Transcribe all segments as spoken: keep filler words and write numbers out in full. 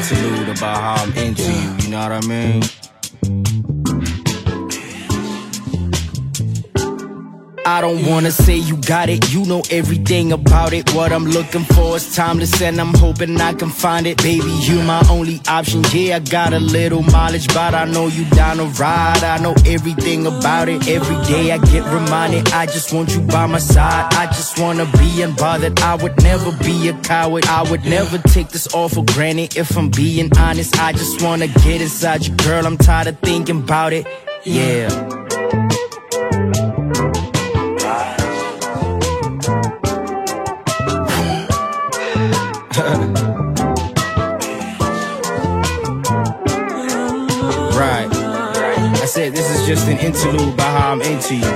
interlude about how I'm into you, you know what I mean? I don't wanna say you got it, you know everything about it. What I'm looking for is timeless and I'm hoping I can find it. Baby, you my only option, yeah, I got a little mileage, but I know you down to ride. I know everything about it, every day I get reminded. I just want you by my side, I just wanna be unbothered. I would never be a coward, I would never take this all for granted. If I'm being honest, I just wanna get inside you, girl, I'm tired of thinking about it, yeah. Right. I said this is just an interlude about how I'm into you.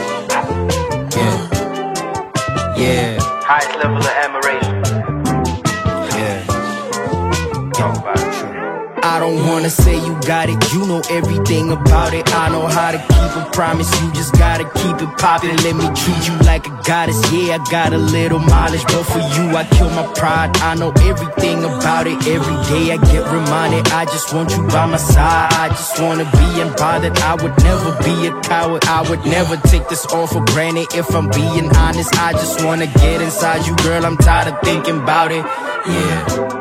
Yeah. Yeah. Highest level of admiration. Yeah. Talk about it, true. I don't wanna say you got it, you know everything about it. I know how to keep a promise, you just gotta keep it poppin'. Let me treat you like a goddess, yeah, I got a little mileage, but for you I kill my pride. I know everything about it, every day I get reminded. I just want you by my side, I just wanna be unbothered. I would never be a coward, I would never take this all for granted. If I'm being honest, I just wanna get inside you, girl, I'm tired of thinking about it, yeah.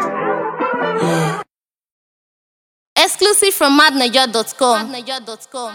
Exclusive from madnaja dot com.